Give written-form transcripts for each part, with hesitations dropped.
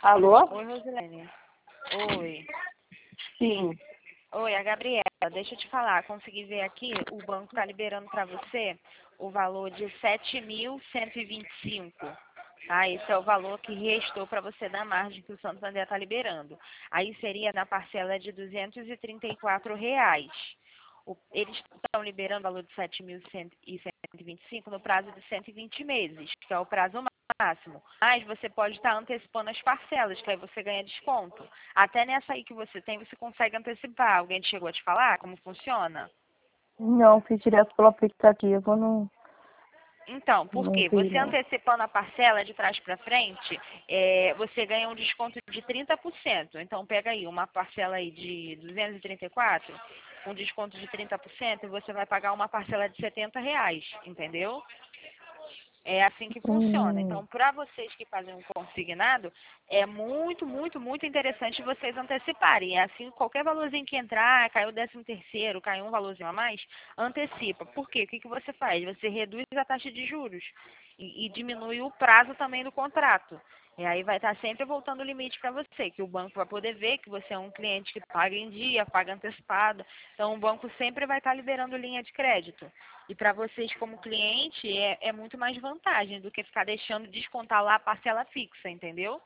Alô? Oi, Rosilene. Oi. Sim. Oi, a Gabriela. Deixa eu te falar. Consegui ver aqui, o banco está liberando para você o valor de 7.125. Tá? Esse é o valor que restou para você da margem que o Santander está liberando. Aí seria na parcela de R$ 234. Eles estão liberando o valor de 7.125 no prazo de 120 meses, que é o prazo máximo. Mas você pode estar antecipando as parcelas, que aí você ganha desconto. Até nessa aí que você tem, você consegue antecipar. Alguém te chegou a te falar como funciona? Não, fiz direto pelo aplicativo, Então, por não quê? vi Você não. antecipando a parcela de trás para frente, você ganha um desconto de 30%. Então, pega aí uma parcela aí de 234, um desconto de 30%, e você vai pagar uma parcela de R$ 70, entendeu? É assim que funciona. Hum. Então, para vocês que fazem um consignado, é muito, muito, muito interessante vocês anteciparem. É assim, qualquer valorzinho que entrar, caiu o 13º, caiu um valorzinho a mais, antecipa. Por quê? O que você faz? Você reduz a taxa de juros e diminui o prazo também do contrato. E aí vai estar sempre voltando o limite para você, que o banco vai poder ver que você é um cliente que paga em dia, paga antecipado. Então, o banco sempre vai estar liberando linha de crédito. E para vocês, como cliente, é muito mais vantagem do que ficar deixando descontar lá a parcela fixa, entendeu?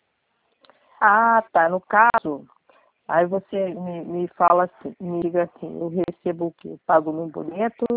Ah, tá. No caso, aí você me fala assim, me diga assim, eu recebo o quê? Eu pago no boleto?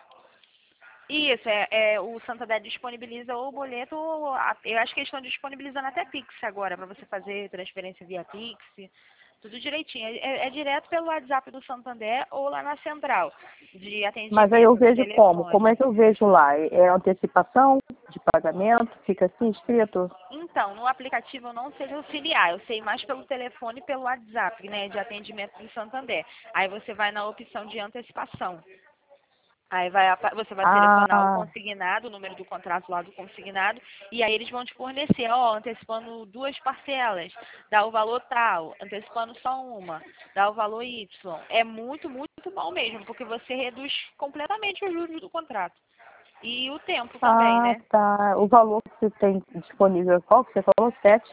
Isso, o Santander disponibiliza ou o boleto, ou eu acho que eles estão disponibilizando até Pix agora, para você fazer transferência via Pix, tudo direitinho. É direto pelo WhatsApp do Santander ou lá na central de Mas aí eu atendimento, no vejo como? Como telefone. é que eu vejo lá? É antecipação de pagamento? Fica assim escrito? Então, no aplicativo eu não sei auxiliar, eu sei mais pelo telefone e pelo WhatsApp, né, de atendimento do Santander. Aí você vai na opção de antecipação. Aí você vai selecionar o Ah, consignado, o número do contrato lá do consignado, e aí eles vão te fornecer, ó, antecipando 2 parcelas, dá o valor tal, antecipando só uma, dá o valor Y. É muito, muito bom mesmo, porque você reduz completamente os juros do contrato. E o tempo também, né? tá. O valor que você tem disponível, qual que você falou?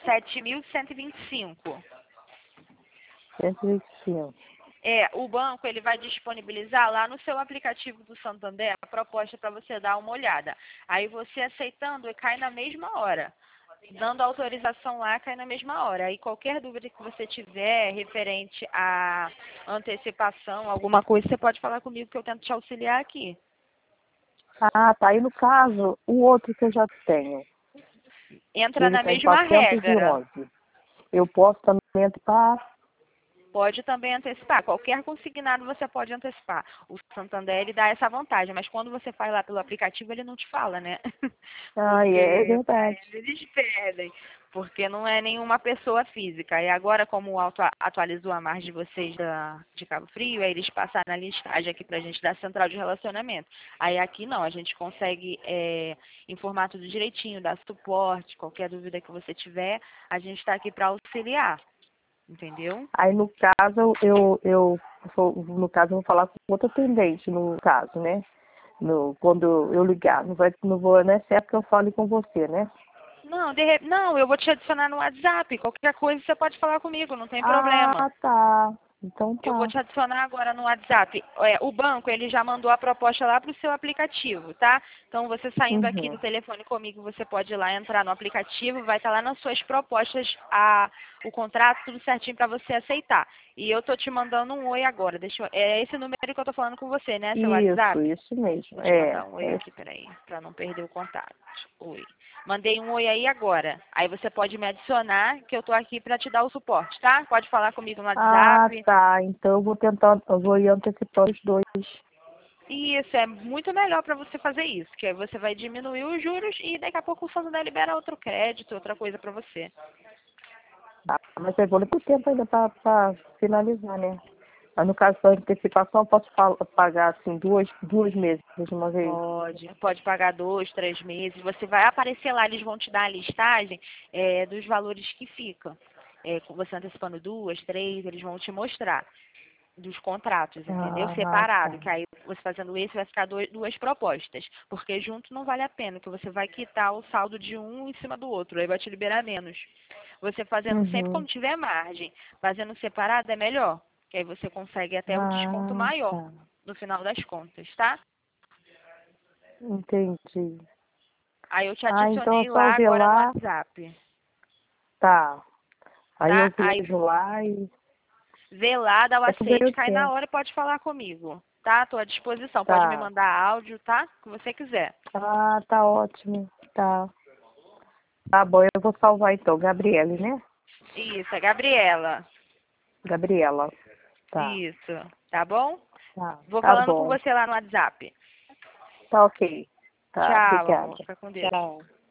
7.125. 725. O banco ele vai disponibilizar lá no seu aplicativo do Santander a proposta para você dar uma olhada. Aí você aceitando, cai na mesma hora. Dando autorização lá, cai na mesma hora. Aí qualquer dúvida que você tiver referente à antecipação, alguma coisa, você pode falar comigo que eu tento te auxiliar aqui. Ah, tá. E no caso, o outro que eu já tenho, que Entra ele na está em mesma regra. 411. Eu posso também antecipar? Pode também antecipar. Qualquer consignado você pode antecipar. O Santander ele dá essa vantagem, mas quando você faz lá pelo aplicativo ele não te fala, né? Ah, é Porque para verdade. eles pedem, porque não é nenhuma pessoa física. E agora como o auto atualizou a margem de vocês de Cabo Frio, aí eles passaram a listagem aqui pra gente da central de relacionamento. Aí aqui não, a gente consegue informar tudo direitinho, dar suporte, qualquer dúvida que você tiver, a gente está aqui para auxiliar. Entendeu? Aí no caso, no caso, eu vou falar com outro atendente, no caso, né? Quando eu ligar, não vou, né? Certo que eu fale com você, né? Não, não, eu vou te adicionar no WhatsApp. Qualquer coisa você pode falar comigo, não tem problema. Ah, tá. Então Eu vou tá. te adicionar agora no WhatsApp. O banco, ele já mandou a proposta lá para o seu aplicativo, tá? Então, você saindo aqui do Uhum. telefone comigo, você pode ir lá entrar no aplicativo, vai estar lá nas suas propostas o contrato, tudo certinho para você aceitar. E eu tô te mandando um oi agora. É esse número que eu tô falando com você, né? Seu WhatsApp? Isso mesmo. Vou te mandar um oi aqui, peraí, para não perder o contato. Oi. Mandei um oi aí agora. Aí você pode me adicionar, que eu tô aqui para te dar o suporte, tá? Pode falar comigo no Ah, WhatsApp. tá. Então eu vou ir antecipando os dois. E isso é muito melhor para você fazer isso, que aí você vai diminuir os juros e daqui a pouco o Santander libera outro crédito, outra coisa para você. Tá. Mas eu vou levar tempo ainda para finalizar, né? Mas no caso da antecipação, eu posso pagar assim duas meses de uma vez. Pode pagar 2, 3 meses. Você vai aparecer lá, eles vão te dar a listagem dos valores que ficam. Com você antecipando 2, 3, eles vão te mostrar. dos contratos, entendeu? Ah, Separado, tá. que aí você fazendo esse vai ficar duas propostas, porque junto não vale a pena, que você vai quitar o saldo de um em cima do outro, aí vai te liberar menos. Você fazendo sempre Uhum. quando tiver margem, fazendo separado é melhor, que aí você consegue até o desconto Ah, maior tá. no final das contas, tá? Entendi. Aí eu te Ah, então é adicionei só lá ver agora no lá. WhatsApp, Tá. Aí eu tá? Aí vejo lá e vê lá, dá o é tudo aceite, eu cai na quero. hora e pode falar comigo, tá? Tô à disposição, pode me Tá. mandar áudio, tá? O que você quiser. Ah, tá ótimo. Tá. Tá bom, eu vou salvar então. Gabriele, né? Isso, é Gabriela. Gabriela. Tá. Isso, tá bom? Tá. Vou Tá falando com bom. você lá no WhatsApp. Tá ok. Tá, Tchau, amor. obrigada. Fica com Deus. Tchau.